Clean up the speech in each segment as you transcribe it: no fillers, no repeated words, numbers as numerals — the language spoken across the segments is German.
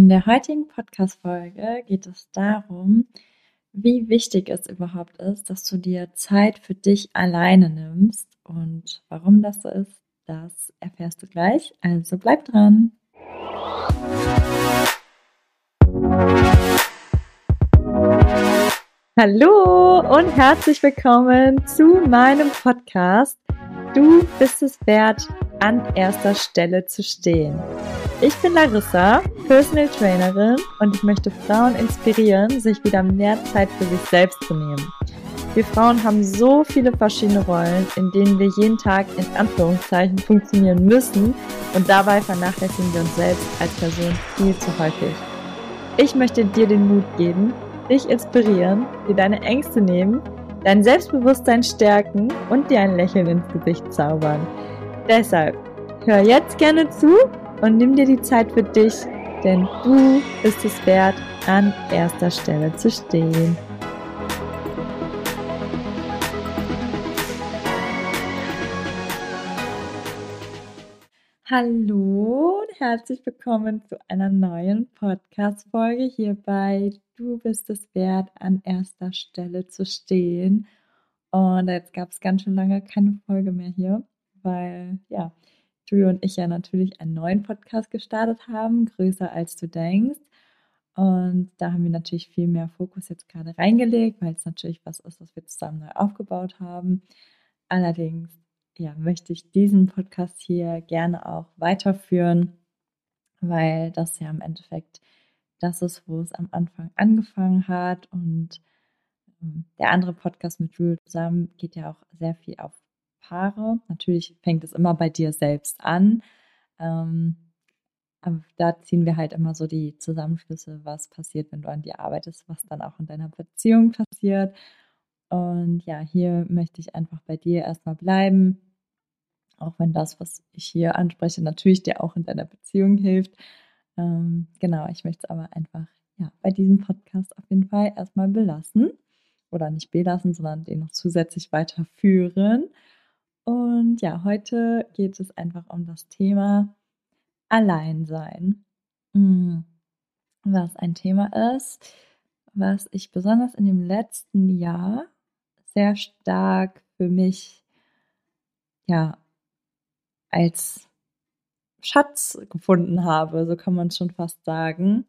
der heutigen Podcast-Folge geht es darum, wie wichtig es überhaupt ist, dass du dir Zeit für dich alleine nimmst. Und warum das so ist, das erfährst du gleich. Also bleib dran. Hallo und herzlich willkommen zu meinem Podcast. Du bist es wert, an erster Stelle zu stehen. Ich bin Larissa, Personal Trainerin, und ich möchte Frauen inspirieren, sich wieder mehr Zeit für sich selbst zu nehmen. Wir Frauen haben so viele verschiedene Rollen, in denen wir jeden Tag in Anführungszeichen funktionieren müssen, und dabei vernachlässigen wir uns selbst als Person viel zu häufig. Ich möchte dir den Mut geben, dich inspirieren, dir deine Ängste nehmen, dein Selbstbewusstsein stärken und dir ein Lächeln ins Gesicht zaubern. Deshalb, hör jetzt gerne zu und nimm dir die Zeit für dich, denn du bist es wert, an erster Stelle zu stehen. Hallo und herzlich willkommen zu einer neuen Podcast-Folge hier bei Du bist es wert, an erster Stelle zu stehen. Und jetzt gab es ganz schön lange keine Folge mehr hier, weil Julia und ich ja natürlich einen neuen Podcast gestartet haben, größer als du denkst. Und da haben wir natürlich viel mehr Fokus jetzt gerade reingelegt, weil es natürlich was ist, was wir zusammen neu aufgebaut haben. Allerdings möchte ich diesen Podcast hier gerne auch weiterführen, weil das ja im Endeffekt das ist, wo es am Anfang angefangen hat. Und der andere Podcast mit Jules zusammen geht ja auch sehr viel auf Paare. Natürlich fängt es immer bei dir selbst an. Aber da ziehen wir halt immer so die Zusammenschlüsse, was passiert, wenn du an dir arbeitest, was dann auch in deiner Beziehung passiert. Und ja, hier möchte ich einfach bei dir erstmal bleiben, auch wenn das, was ich hier anspreche, natürlich dir auch in deiner Beziehung hilft. Genau, ich möchte es aber einfach bei diesem Podcast auf jeden Fall erstmal belassen. Oder nicht belassen, sondern den noch zusätzlich weiterführen. Und ja, heute geht es einfach um das Thema Alleinsein. Was ein Thema ist, was ich besonders in dem letzten Jahr sehr stark für mich als Schatz gefunden habe, so kann man es schon fast sagen.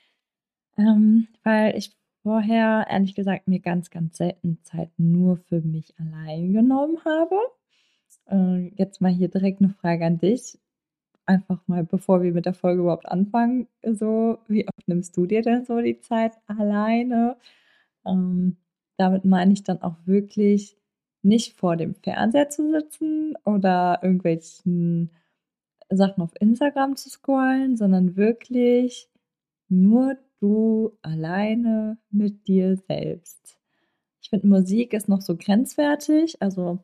Weil ich vorher, ehrlich gesagt, mir ganz, ganz selten Zeit nur für mich allein genommen habe. Jetzt mal hier direkt eine Frage an dich. Einfach mal, bevor wir mit der Folge überhaupt anfangen, so, wie oft nimmst du dir denn so die Zeit alleine? Damit meine ich dann auch wirklich nicht vor dem Fernseher zu sitzen oder irgendwelchen Sachen auf Instagram zu scrollen, sondern wirklich nur du alleine mit dir selbst. Ich finde, Musik ist noch so grenzwertig. Also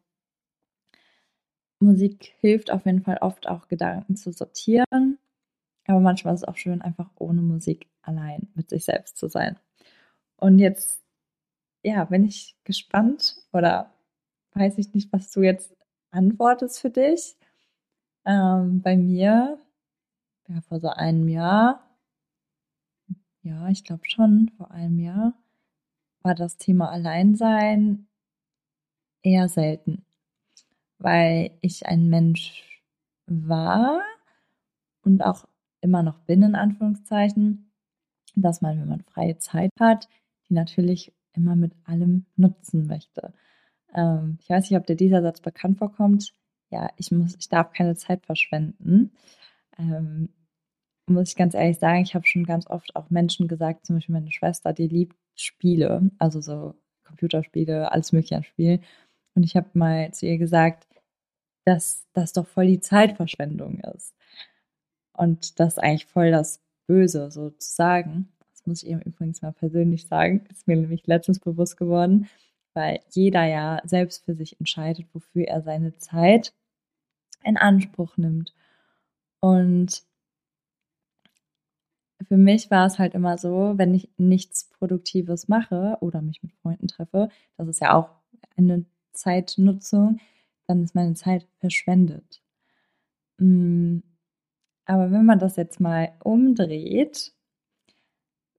Musik hilft auf jeden Fall oft auch, Gedanken zu sortieren. Aber manchmal ist es auch schön, einfach ohne Musik allein mit sich selbst zu sein. Und jetzt, bin ich gespannt oder weiß ich nicht, was du jetzt antwortest für dich. Bei mir, vor so einem Jahr, ich glaube schon, vor einem Jahr, war das Thema Alleinsein eher selten, weil ich ein Mensch war und auch immer noch bin, in Anführungszeichen, dass man, wenn man freie Zeit hat, die natürlich immer mit allem nutzen möchte. Ich weiß nicht, ob dir dieser Satz bekannt vorkommt. Ja, ich darf keine Zeit verschwenden. Muss ich ganz ehrlich sagen, ich habe schon ganz oft auch Menschen gesagt, zum Beispiel meine Schwester, die liebt Spiele, also so Computerspiele, alles mögliche an Spielen. Und ich habe mal zu ihr gesagt, dass das doch voll die Zeitverschwendung ist. Und das ist eigentlich voll das Böse, so zu sagen. Das muss ich ihm übrigens mal persönlich sagen. Ist mir nämlich letztens bewusst geworden, weil jeder ja selbst für sich entscheidet, wofür er seine Zeit in Anspruch nimmt. Und für mich war es halt immer so, wenn ich nichts Produktives mache oder mich mit Freunden treffe, das ist ja auch eine Zeitnutzung, dann ist meine Zeit verschwendet. Aber wenn man das jetzt mal umdreht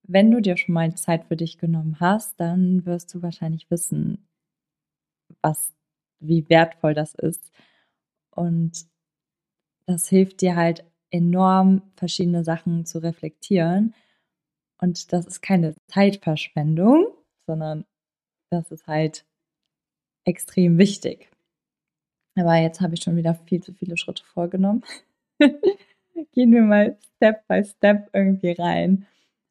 wenn du dir schon mal Zeit für dich genommen hast, dann wirst du wahrscheinlich wissen, wie wertvoll das ist. Und das hilft dir halt enorm, verschiedene Sachen zu reflektieren. Und das ist keine Zeitverschwendung, sondern das ist halt extrem wichtig. Aber jetzt habe ich schon wieder viel zu viele Schritte vorgenommen. Gehen wir mal Step by Step irgendwie rein.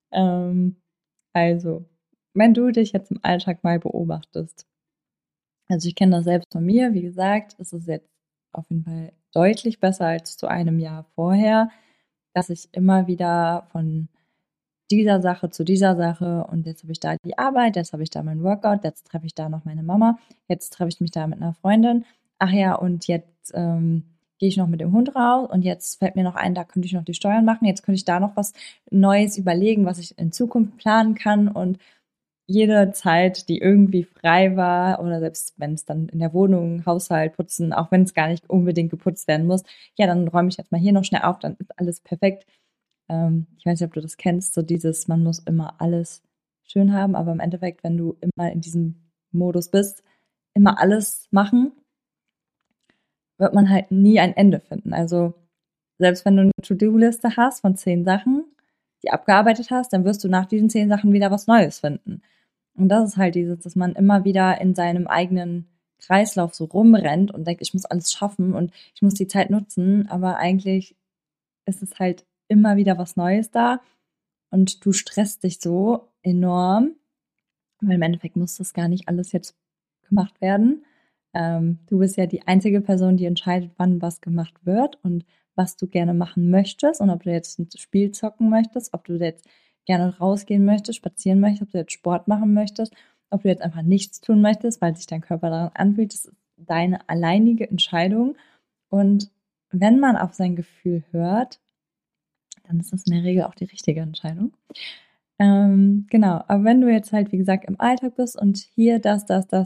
Also, wenn du dich jetzt im Alltag mal beobachtest, also ich kenne das selbst von mir, wie gesagt, es ist jetzt auf jeden Fall deutlich besser als zu einem Jahr vorher, dass ich immer wieder von dieser Sache zu dieser Sache und jetzt habe ich da die Arbeit, jetzt habe ich da mein Workout, jetzt treffe ich da noch meine Mama, jetzt treffe ich mich da mit einer Freundin. Ach ja, und jetzt gehe ich noch mit dem Hund raus und jetzt fällt mir noch ein, da könnte ich noch die Steuern machen, jetzt könnte ich da noch was Neues überlegen, was ich in Zukunft planen kann und jede Zeit, die irgendwie frei war oder selbst wenn es dann in der Wohnung, Haushalt, Putzen, auch wenn es gar nicht unbedingt geputzt werden muss, ja, dann räume ich jetzt mal hier noch schnell auf, dann ist alles perfekt. Ich weiß nicht, ob du das kennst, so dieses, man muss immer alles schön haben, aber im Endeffekt, wenn du immer in diesem Modus bist, immer alles machen, wird man halt nie ein Ende finden. Also selbst wenn du eine To-Do-Liste hast von 10 Sachen, die abgearbeitet hast, dann wirst du nach diesen 10 Sachen wieder was Neues finden. Und das ist halt dieses, dass man immer wieder in seinem eigenen Kreislauf so rumrennt und denkt, ich muss alles schaffen und ich muss die Zeit nutzen, aber eigentlich ist es halt immer wieder was Neues da und du stresst dich so enorm, weil im Endeffekt muss das gar nicht alles jetzt gemacht werden. Du bist ja die einzige Person, die entscheidet, wann was gemacht wird und was du gerne machen möchtest und ob du jetzt ein Spiel zocken möchtest, ob du jetzt gerne rausgehen möchtest, spazieren möchtest, ob du jetzt Sport machen möchtest, ob du jetzt einfach nichts tun möchtest, weil sich dein Körper daran anfühlt. Das ist deine alleinige Entscheidung. Und wenn man auf sein Gefühl hört, dann ist das in der Regel auch die richtige Entscheidung. Genau, aber wenn du jetzt halt, wie gesagt, im Alltag bist und hier das,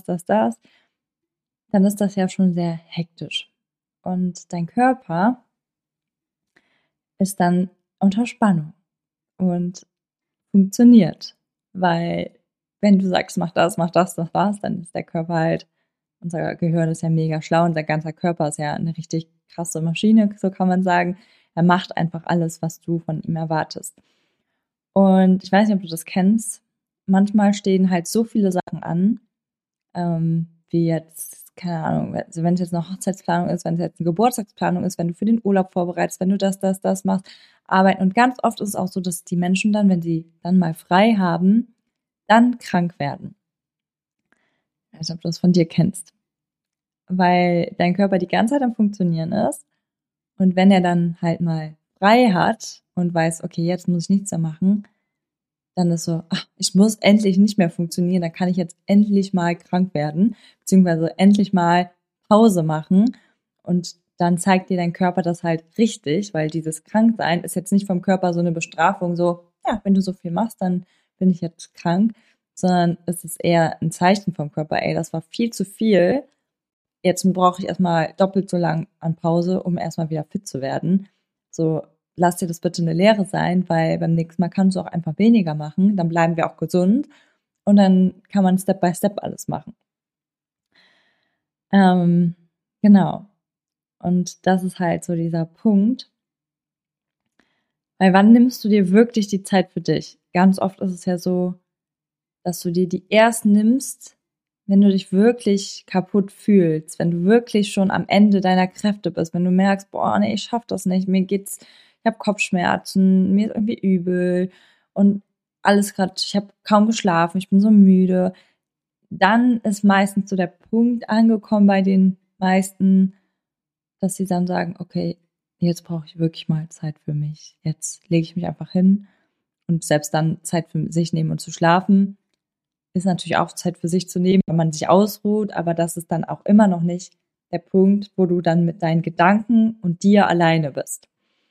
dann ist das ja schon sehr hektisch. Und dein Körper ist dann unter Spannung und funktioniert. Weil wenn du sagst, mach das, dann ist der Körper halt, unser Gehirn ist ja mega schlau, unser ganzer Körper ist ja eine richtig krasse Maschine, so kann man sagen. Er macht einfach alles, was du von ihm erwartest. Und ich weiß nicht, ob du das kennst. Manchmal stehen halt so viele Sachen an, wie jetzt, keine Ahnung, also wenn es jetzt eine Hochzeitsplanung ist, wenn es jetzt eine Geburtstagsplanung ist, wenn du für den Urlaub vorbereitest, wenn du das machst, arbeiten. Und ganz oft ist es auch so, dass die Menschen dann, wenn sie dann mal frei haben, dann krank werden. Ich weiß nicht, ob du das von dir kennst. Weil dein Körper die ganze Zeit am Funktionieren ist. Und wenn er dann halt mal frei hat und weiß, okay, jetzt muss ich nichts mehr machen, dann ist so, ach, ich muss endlich nicht mehr funktionieren, dann kann ich jetzt endlich mal krank werden, beziehungsweise endlich mal Pause machen. Und dann zeigt dir dein Körper das halt richtig, weil dieses Kranksein ist jetzt nicht vom Körper so eine Bestrafung, so, ja, wenn du so viel machst, dann bin ich jetzt krank, sondern es ist eher ein Zeichen vom Körper, ey, das war viel zu viel. Jetzt brauche ich erstmal doppelt so lang an Pause, um erstmal wieder fit zu werden. So, lass dir das bitte eine Lehre sein, weil beim nächsten Mal kannst du auch einfach weniger machen, dann bleiben wir auch gesund und dann kann man Step by Step alles machen. Genau. Und das ist halt so dieser Punkt. Weil wann nimmst du dir wirklich die Zeit für dich? Ganz oft ist es ja so, dass du dir die erst nimmst, wenn du dich wirklich kaputt fühlst, wenn du wirklich schon am Ende deiner Kräfte bist, wenn du merkst, boah, nee, ich schaff das nicht, ich habe Kopfschmerzen, mir ist irgendwie übel und alles gerade, ich habe kaum geschlafen, ich bin so müde, dann ist meistens so der Punkt angekommen bei den meisten, dass sie dann sagen, okay, jetzt brauche ich wirklich mal Zeit für mich. Jetzt lege ich mich einfach hin und selbst dann Zeit für sich nehmen und zu schlafen ist natürlich auch Zeit für sich zu nehmen, wenn man sich ausruht, aber das ist dann auch immer noch nicht der Punkt, wo du dann mit deinen Gedanken und dir alleine bist.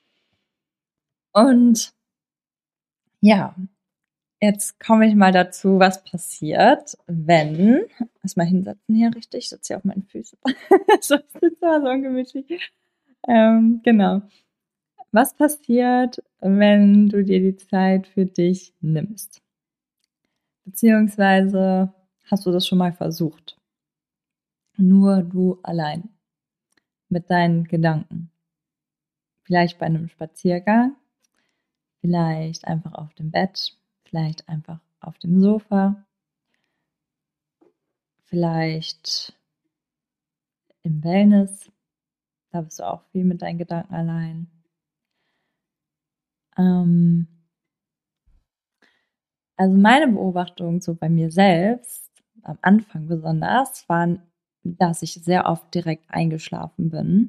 Und ja, jetzt komme ich mal dazu, was passiert, wenn, erstmal hinsetzen hier richtig, ich sitze hier auf meinen Füßen, so sitze so ungemütlich. Genau. Was passiert, wenn du dir die Zeit für dich nimmst? Beziehungsweise hast du das schon mal versucht? Nur du allein mit deinen Gedanken. Vielleicht bei einem Spaziergang, vielleicht einfach auf dem Bett, vielleicht einfach auf dem Sofa, vielleicht im Wellness. Da bist du auch viel mit deinen Gedanken allein. Also meine Beobachtung so bei mir selbst, am Anfang besonders, waren, dass ich sehr oft direkt eingeschlafen bin.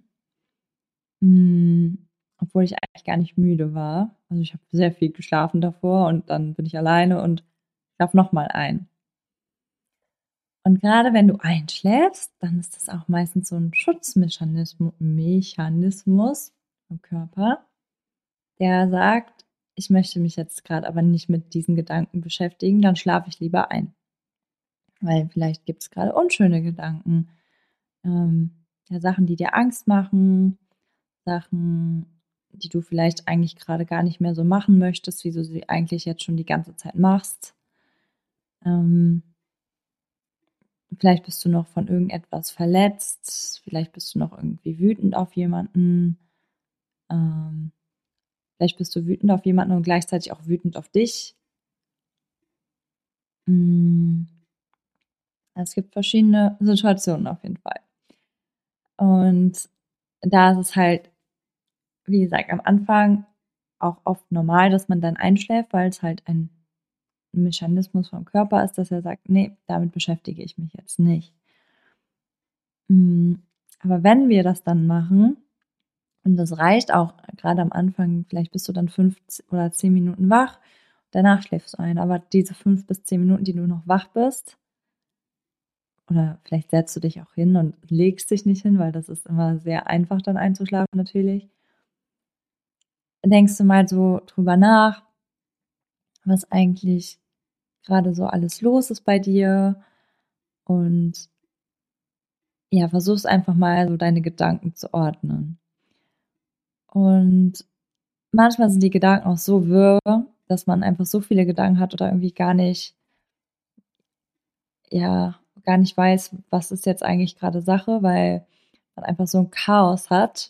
Obwohl ich eigentlich gar nicht müde war. Also ich habe sehr viel geschlafen davor und dann bin ich alleine und schlafe nochmal ein. Und gerade wenn du einschläfst, dann ist das auch meistens so ein Schutzmechanismus im Körper, der sagt, ich möchte mich jetzt gerade aber nicht mit diesen Gedanken beschäftigen, dann schlafe ich lieber ein. Weil vielleicht gibt es gerade unschöne Gedanken, ja, Sachen, die dir Angst machen, Sachen, die du vielleicht eigentlich gerade gar nicht mehr so machen möchtest, wie du sie eigentlich jetzt schon die ganze Zeit machst. Vielleicht bist du noch von irgendetwas verletzt, vielleicht bist du noch irgendwie wütend auf jemanden, vielleicht bist du wütend auf jemanden und gleichzeitig auch wütend auf dich. Es gibt verschiedene Situationen auf jeden Fall. Und da ist es halt, wie gesagt, am Anfang auch oft normal, dass man dann einschläft, weil es halt ein Mechanismus vom Körper ist, dass er sagt, nee, damit beschäftige ich mich jetzt nicht. Aber wenn wir das dann machen, und das reicht auch gerade am Anfang, vielleicht bist du dann 5 oder 10 Minuten wach, danach schläfst du ein, aber diese 5 bis 10 Minuten, die du noch wach bist, oder vielleicht setzt du dich auch hin und legst dich nicht hin, weil das ist immer sehr einfach dann einzuschlafen natürlich. Denkst du mal so drüber nach, was eigentlich gerade so alles los ist bei dir und ja, versuchst einfach mal so deine Gedanken zu ordnen. Und manchmal sind die Gedanken auch so wirr, dass man einfach so viele Gedanken hat oder irgendwie gar nicht, ja, gar nicht weiß, was ist jetzt eigentlich gerade Sache, weil man einfach so ein Chaos hat.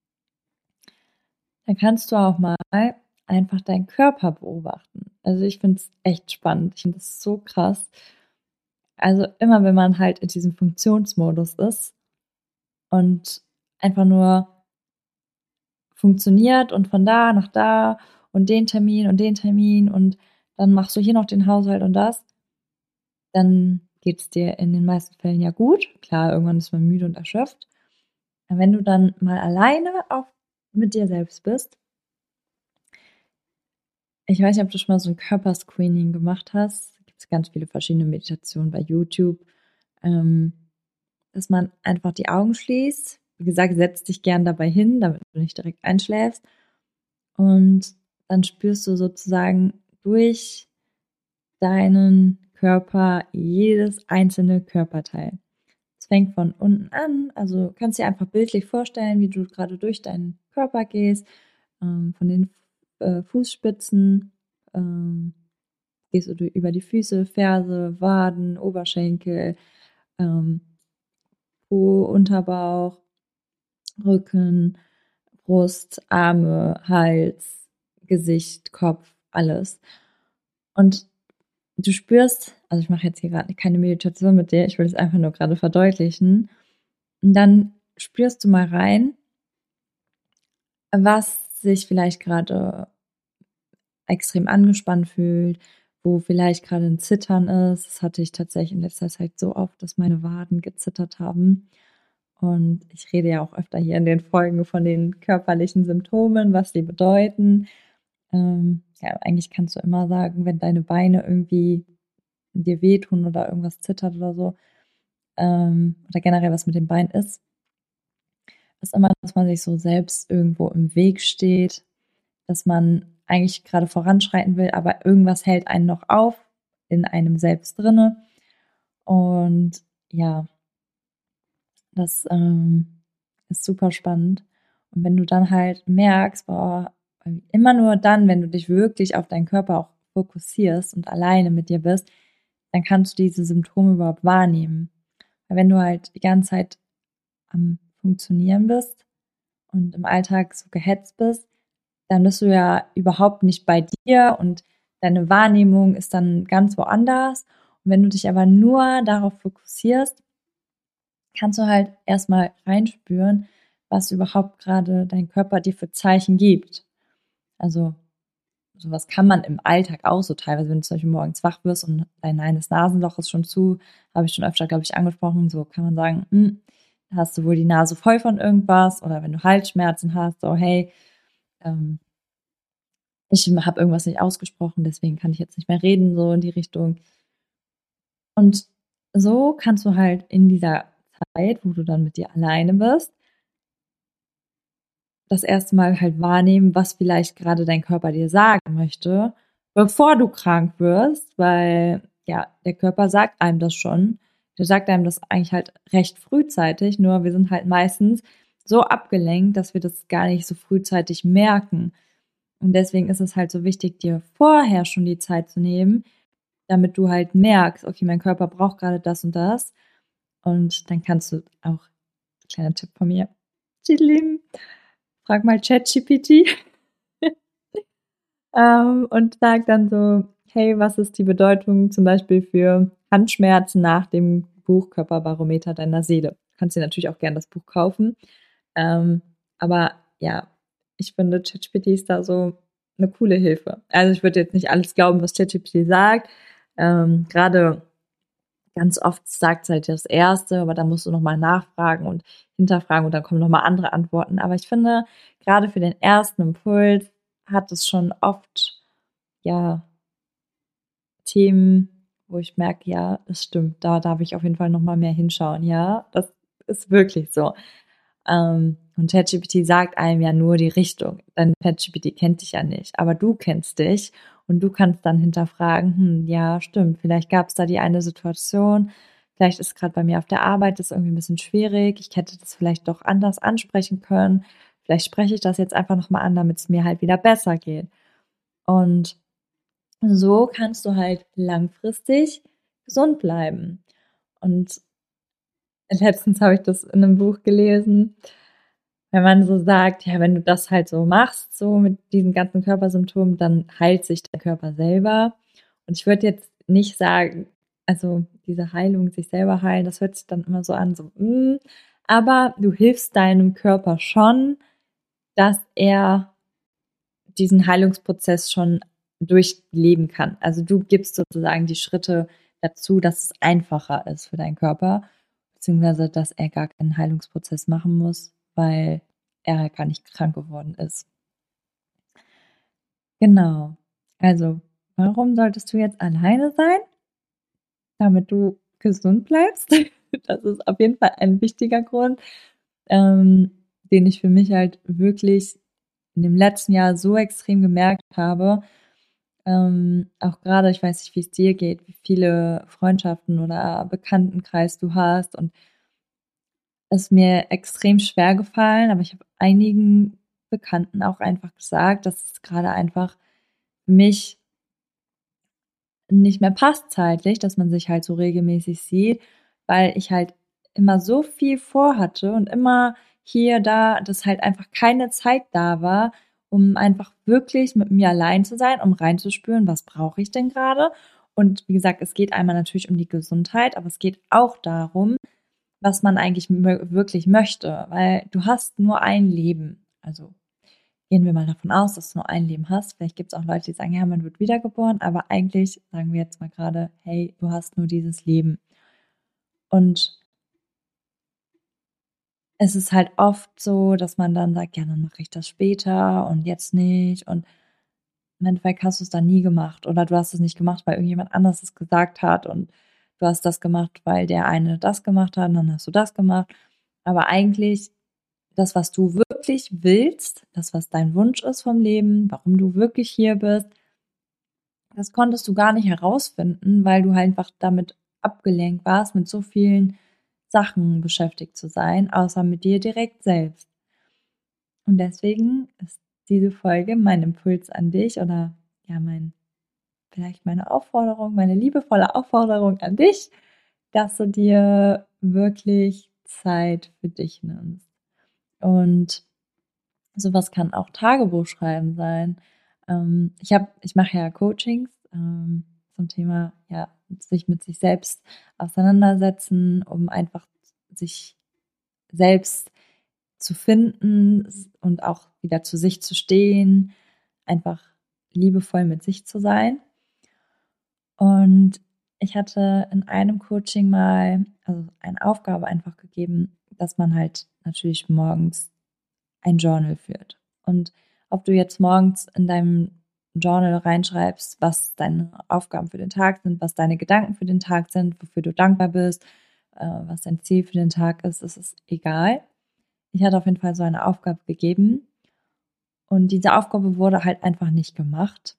Dann kannst du auch mal einfach deinen Körper beobachten. Also ich finde es echt spannend. Ich finde es so krass. Also immer wenn man halt in diesem Funktionsmodus ist und einfach nur funktioniert und von da nach da und den Termin und dann machst du hier noch den Haushalt und das, dann geht es dir in den meisten Fällen ja gut. Klar, irgendwann ist man müde und erschöpft. Aber wenn du dann mal alleine auch mit dir selbst bist, ich weiß nicht, ob du schon mal so ein Körperscreening gemacht hast. Da gibt es ganz viele verschiedene Meditationen bei YouTube, dass man einfach die Augen schließt. Wie gesagt, setz dich gern dabei hin, damit du nicht direkt einschläfst. Und dann spürst du sozusagen durch deinen Körper jedes einzelne Körperteil. Es fängt von unten an, also kannst dir einfach bildlich vorstellen, wie du gerade durch deinen Körper gehst, von den Fußspitzen, gehst du über die Füße, Ferse, Waden, Oberschenkel, ähm, Po, Unterbauch, Rücken, Brust, Arme, Hals, Gesicht, Kopf, alles. Und du spürst, also ich mache jetzt hier gerade keine Meditation mit dir, ich will es einfach nur gerade verdeutlichen. Und dann spürst du mal rein, was sich vielleicht gerade extrem angespannt fühlt, wo vielleicht gerade ein Zittern ist. Das hatte ich tatsächlich in letzter Zeit so oft, dass meine Waden gezittert haben. Und ich rede ja auch öfter hier in den Folgen von den körperlichen Symptomen, was die bedeuten. Ja, eigentlich kannst du immer sagen, wenn deine Beine irgendwie dir wehtun oder irgendwas zittert oder so, oder generell was mit dem Bein ist immer, dass man sich so selbst irgendwo im Weg steht, dass man eigentlich gerade voranschreiten will, aber irgendwas hält einen noch auf in einem selbst drinne. Und ja, das ist super spannend. Und wenn du dann halt merkst, boah, immer nur dann, wenn du dich wirklich auf deinen Körper auch fokussierst und alleine mit dir bist, dann kannst du diese Symptome überhaupt wahrnehmen. Weil wenn du halt die ganze Zeit am Funktionieren bist und im Alltag so gehetzt bist, dann bist du ja überhaupt nicht bei dir und deine Wahrnehmung ist dann ganz woanders. Und wenn du dich aber nur darauf fokussierst, kannst du halt erstmal reinspüren, was überhaupt gerade dein Körper dir für Zeichen gibt. Also sowas kann man im Alltag auch so teilweise, wenn du zum Beispiel morgens wach wirst und dein eines Nasenloch ist schon zu, habe ich schon öfter, glaube ich, angesprochen, so kann man sagen, da hast du wohl die Nase voll von irgendwas, oder wenn du Halsschmerzen hast, so hey, ich habe irgendwas nicht ausgesprochen, deswegen kann ich jetzt nicht mehr reden, so in die Richtung. Und so kannst du halt in dieser Zeit, wo du dann mit dir alleine bist, das erste Mal halt wahrnehmen, was vielleicht gerade dein Körper dir sagen möchte, bevor du krank wirst, weil ja, der Körper sagt einem das schon. Der sagt einem das eigentlich halt recht frühzeitig, nur wir sind halt meistens so abgelenkt, dass wir das gar nicht so frühzeitig merken. Und deswegen ist es halt so wichtig, dir vorher schon die Zeit zu nehmen, damit du halt merkst, okay, mein Körper braucht gerade das und das. Und dann kannst du auch, kleiner Tipp von mir, Tschilling, frag mal ChatGPT und sag dann so, hey, was ist die Bedeutung zum Beispiel für Handschmerzen nach dem Buch Körperbarometer deiner Seele? Du kannst dir natürlich auch gerne das Buch kaufen. Aber ja, ich finde, ChatGPT ist da so eine coole Hilfe. Also ich würde jetzt nicht alles glauben, was ChatGPT sagt. Gerade ganz oft sagt es halt das Erste, aber da musst du nochmal nachfragen und hinterfragen und dann kommen nochmal andere Antworten. Aber ich finde, gerade für den ersten Impuls hat es schon oft, ja, Themen, wo ich merke, ja, das stimmt, da darf ich auf jeden Fall nochmal mehr hinschauen. Ja, das ist wirklich so. Und ChatGPT sagt einem ja nur die Richtung. Denn ChatGPT kennt dich ja nicht, aber du kennst dich und du kannst dann hinterfragen, ja, stimmt, vielleicht gab es da die eine Situation, vielleicht ist gerade bei mir auf der Arbeit das irgendwie ein bisschen schwierig, ich hätte das vielleicht doch anders ansprechen können, vielleicht spreche ich das jetzt einfach nochmal an, damit es mir halt wieder besser geht. Und so kannst du halt langfristig gesund bleiben. Und letztens habe ich das in einem Buch gelesen, wenn man so sagt, ja, wenn du das halt so machst, so mit diesen ganzen Körpersymptomen, dann heilt sich der Körper selber. Und ich würde jetzt nicht sagen, also diese Heilung, sich selber heilen, das hört sich dann immer so an, so, aber du hilfst deinem Körper schon, dass er diesen Heilungsprozess schon durchleben kann. Also du gibst sozusagen die Schritte dazu, dass es einfacher ist für deinen Körper, beziehungsweise dass er gar keinen Heilungsprozess machen muss, weil er halt gar nicht krank geworden ist. Genau. Also, warum solltest du jetzt alleine sein? Damit du gesund bleibst. Das ist auf jeden Fall ein wichtiger Grund, den ich für mich halt wirklich in dem letzten Jahr so extrem gemerkt habe. Auch gerade, ich weiß nicht, wie es dir geht, wie viele Freundschaften oder Bekanntenkreis du hast, und es ist mir extrem schwer gefallen, aber ich habe einigen Bekannten auch einfach gesagt, dass es gerade einfach für mich nicht mehr passt zeitlich, dass man sich halt so regelmäßig sieht, weil ich halt immer so viel vorhatte und immer hier, da, dass halt einfach keine Zeit da war, um einfach wirklich mit mir allein zu sein, um reinzuspüren, was brauche ich denn gerade. Und wie gesagt, es geht einmal natürlich um die Gesundheit, aber es geht auch darum, was man eigentlich wirklich möchte, weil du hast nur ein Leben. Also gehen wir mal davon aus, dass du nur ein Leben hast. Vielleicht gibt es auch Leute, die sagen, ja, man wird wiedergeboren, aber eigentlich sagen wir jetzt mal gerade, hey, du hast nur dieses Leben. Und es ist halt oft so, dass man dann sagt, ja, dann mache ich das später und jetzt nicht. Und im Endeffekt hast du es dann nie gemacht. Oder du hast es nicht gemacht, weil irgendjemand anderes es gesagt hat. Und du hast das gemacht, weil der eine das gemacht hat und dann hast du das gemacht. Aber eigentlich das, was du wirklich willst, das, was dein Wunsch ist vom Leben, warum du wirklich hier bist, das konntest du gar nicht herausfinden, weil du halt einfach damit abgelenkt warst, mit so vielen Sachen beschäftigt zu sein, außer mit dir direkt selbst. Und deswegen ist diese Folge mein Impuls an dich oder ja, vielleicht meine Aufforderung, meine liebevolle Aufforderung an dich, dass du dir wirklich Zeit für dich nimmst. Und sowas kann auch Tagebuchschreiben sein. Ich mache ja Coachings zum Thema, ja, sich mit sich selbst auseinandersetzen, um einfach sich selbst zu finden und auch wieder zu sich zu stehen, einfach liebevoll mit sich zu sein. Und ich hatte in einem Coaching mal, also eine Aufgabe einfach gegeben, dass man halt natürlich morgens ein Journal führt. Und ob du jetzt morgens in deinem Journal reinschreibst, was deine Aufgaben für den Tag sind, was deine Gedanken für den Tag sind, wofür du dankbar bist, was dein Ziel für den Tag ist, das ist egal. Ich hatte auf jeden Fall so eine Aufgabe gegeben und diese Aufgabe wurde halt einfach nicht gemacht.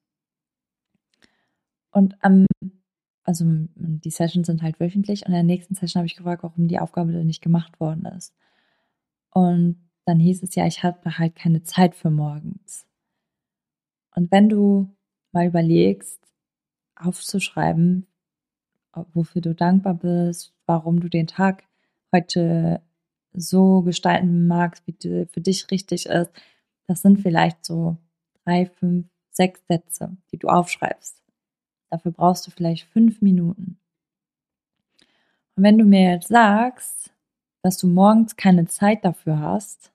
Und also die Sessions sind halt wöchentlich und in der nächsten Session habe ich gefragt, warum die Aufgabe denn nicht gemacht worden ist. Und dann hieß es ja, ich hatte halt keine Zeit für morgens. Und wenn du mal überlegst, aufzuschreiben, wofür du dankbar bist, warum du den Tag heute so gestalten magst, wie für dich richtig ist, das sind vielleicht so 3, 5, 6 Sätze, die du aufschreibst. Dafür brauchst du vielleicht 5 Minuten. Und wenn du mir jetzt sagst, dass du morgens keine Zeit dafür hast,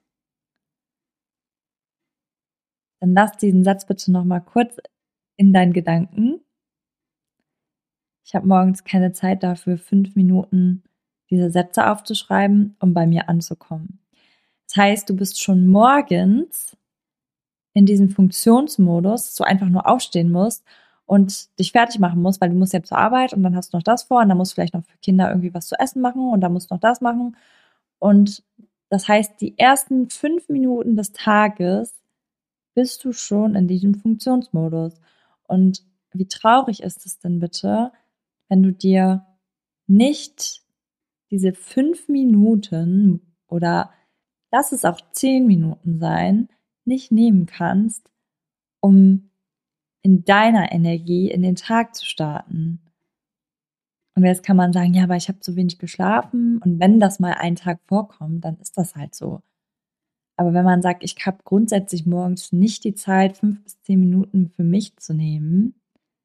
dann lass diesen Satz bitte nochmal kurz in deinen Gedanken. Ich habe morgens keine Zeit dafür, 5 Minuten diese Sätze aufzuschreiben, um bei mir anzukommen. Das heißt, du bist schon morgens in diesem Funktionsmodus, dass du einfach nur aufstehen musst und dich fertig machen musst, weil du musst ja zur Arbeit und dann hast du noch das vor und dann musst du vielleicht noch für Kinder irgendwie was zu essen machen und dann musst du noch das machen. Und das heißt, die ersten 5 Minuten des Tages bist du schon in diesem Funktionsmodus. Und wie traurig ist es denn bitte, wenn du dir nicht diese 5 Minuten oder lass es auch 10 Minuten sein, nicht nehmen kannst, um in deiner Energie in den Tag zu starten. Und jetzt kann man sagen, ja, aber ich habe zu wenig geschlafen. Und wenn das mal einen Tag vorkommt, dann ist das halt so. Aber wenn man sagt, ich habe grundsätzlich morgens nicht die Zeit, 5 bis 10 Minuten für mich zu nehmen,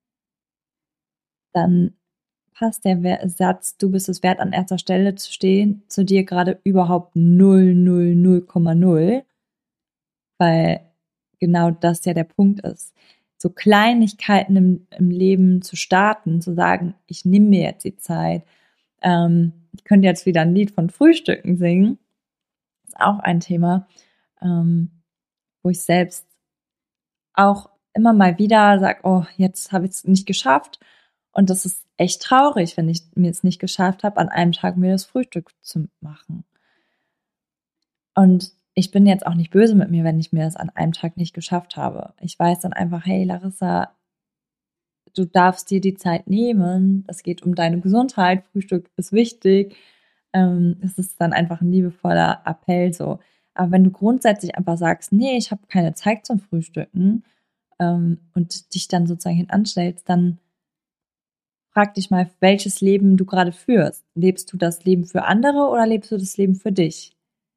dann passt der Satz, du bist es wert, an erster Stelle zu stehen, zu dir gerade überhaupt 0,0, weil genau das ja der Punkt ist. So Kleinigkeiten im Leben zu starten, zu sagen, ich nehme mir jetzt die Zeit. Ich könnte jetzt wieder ein Lied von Frühstücken singen. Ist auch ein Thema, wo ich selbst auch immer mal wieder sage, oh, jetzt habe ich es nicht geschafft. Und das ist echt traurig, wenn ich mir es nicht geschafft habe, an einem Tag mir das Frühstück zu machen. Und ich bin jetzt auch nicht böse mit mir, wenn ich mir das an einem Tag nicht geschafft habe. Ich weiß dann einfach, hey Larissa, du darfst dir die Zeit nehmen. Es geht um deine Gesundheit. Frühstück ist wichtig. Es ist dann einfach ein liebevoller Appell so. Aber wenn du grundsätzlich einfach sagst, nee, ich habe keine Zeit zum Frühstücken und dich dann sozusagen hinanstellst, dann frag dich mal, welches Leben du gerade führst. Lebst du das Leben für andere oder lebst du das Leben für dich?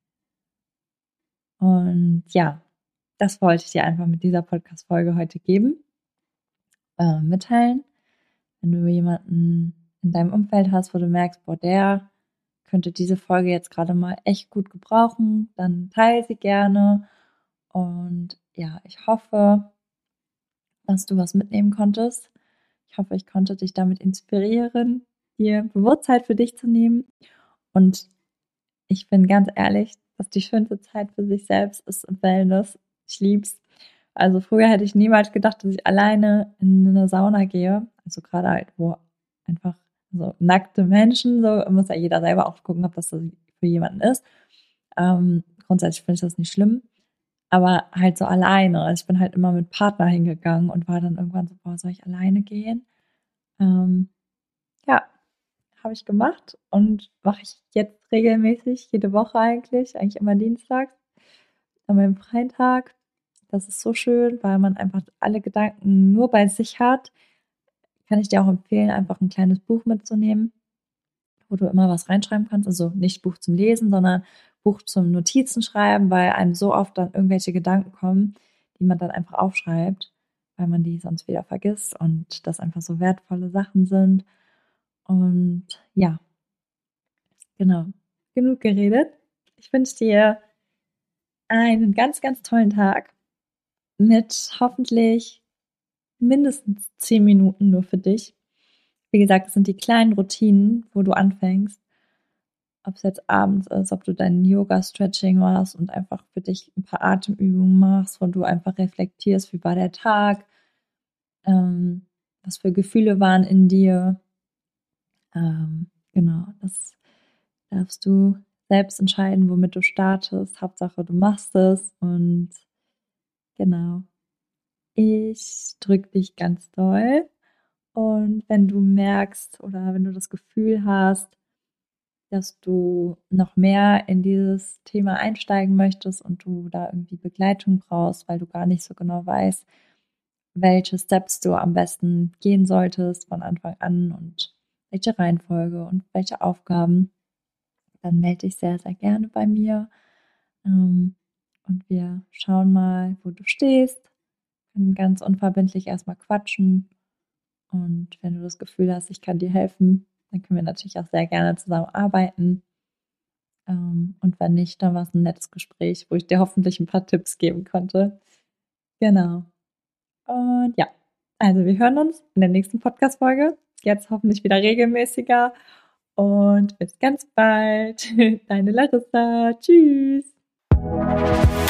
Und ja, das wollte ich dir einfach mit dieser Podcast-Folge heute geben, mitteilen. Wenn du jemanden in deinem Umfeld hast, wo du merkst, boah, der könnte diese Folge jetzt gerade mal echt gut gebrauchen, dann teile sie gerne. Und ja, ich hoffe, dass du was mitnehmen konntest. Ich hoffe, ich konnte dich damit inspirieren, dir Bewusstheit für dich zu nehmen. Und ich bin ganz ehrlich, dass die schönste Zeit für sich selbst ist im Wellness. Ich lieb's. Also früher hätte ich niemals gedacht, dass ich alleine in eine Sauna gehe. Also gerade halt, wo einfach so nackte Menschen, so muss ja jeder selber auch gucken, ob das so für jemanden ist. Grundsätzlich finde ich das nicht schlimm. Aber halt so alleine. Also ich bin halt immer mit Partner hingegangen und war dann irgendwann so, boah, soll ich alleine gehen? Ja, habe ich gemacht und mache ich jetzt regelmäßig, jede Woche eigentlich immer dienstags. an meinem freien Tag. Das ist so schön, weil man einfach alle Gedanken nur bei sich hat. Kann ich dir auch empfehlen, einfach ein kleines Buch mitzunehmen, wo du immer was reinschreiben kannst. Also nicht Buch zum Lesen, sondern Buch zum Notizen schreiben, weil einem so oft dann irgendwelche Gedanken kommen, die man dann einfach aufschreibt, weil man die sonst wieder vergisst und das einfach so wertvolle Sachen sind. Und ja, genau. Genug geredet. Ich wünsche dir einen ganz, ganz tollen Tag mit hoffentlich mindestens 10 Minuten nur für dich. Wie gesagt, das sind die kleinen Routinen, wo du anfängst. Ob es jetzt abends ist, ob du dein Yoga-Stretching machst und einfach für dich ein paar Atemübungen machst, wo du einfach reflektierst, wie war der Tag, was für Gefühle waren in dir. Genau, das darfst du selbst entscheiden, womit du startest. Hauptsache, du machst es und genau. Ich drücke dich ganz doll und wenn du merkst oder wenn du das Gefühl hast, dass du noch mehr in dieses Thema einsteigen möchtest und du da irgendwie Begleitung brauchst, weil du gar nicht so genau weißt, welche Steps du am besten gehen solltest von Anfang an und welche Reihenfolge und welche Aufgaben, dann melde dich sehr, sehr gerne bei mir. Und wir schauen mal, wo du stehst, können ganz unverbindlich erstmal quatschen. Und wenn du das Gefühl hast, ich kann dir helfen, dann können wir natürlich auch sehr gerne zusammenarbeiten. Und wenn nicht, dann war es ein nettes Gespräch, wo ich dir hoffentlich ein paar Tipps geben konnte. Genau. Und ja, also wir hören uns in der nächsten Podcast-Folge. Jetzt hoffentlich wieder regelmäßiger. Und bis ganz bald. Deine Larissa. Tschüss.